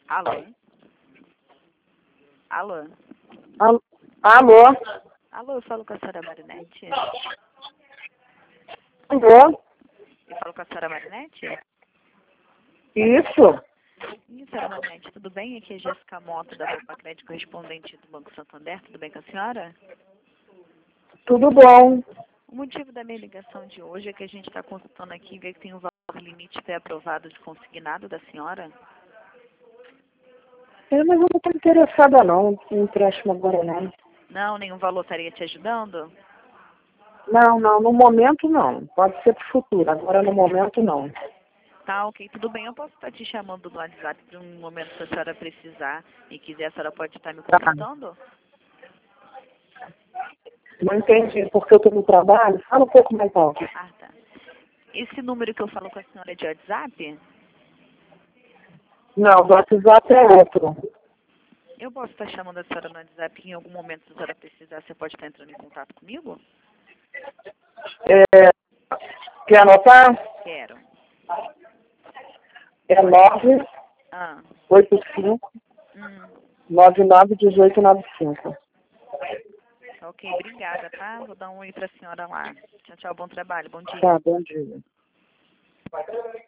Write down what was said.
Alô? Alô? Alô? Alô, eu falo com a senhora Marinete? Alô? Eu falo com a senhora Marinete? Isso? Sim, senhora Marinete, tudo bem? Aqui é Jéssica Mota, da Copa Crédito, correspondente do Banco Santander. Tudo bem com a senhora? Tudo bom? O motivo da minha ligação de hoje é que a gente está consultando aqui e ver que tem um valor limite pré-aprovado de consignado da senhora. Mas eu não estou interessada não, em empréstimo agora não. Não, nenhum valor estaria te ajudando? Não, no momento não. Pode ser para o futuro, agora no momento não. Tá, ok, tudo bem. Eu posso estar te chamando do WhatsApp para um momento que a senhora precisar e quiser, a senhora pode estar me Tá. consultando? Não entendi porque eu estou no trabalho. Fala um pouco mais alto. Ah, tá. Esse número que eu falo com a senhora é de WhatsApp? Não, do WhatsApp é outro. Eu posso estar chamando a senhora no WhatsApp e em algum momento, se a senhora precisar, você pode estar entrando em contato comigo? Quer anotar? Quero. É 985 Ah. 991895. Ok, obrigada, tá? Vou dar um oi pra senhora lá. Tchau, tchau, bom trabalho, bom dia. Tá, bom dia.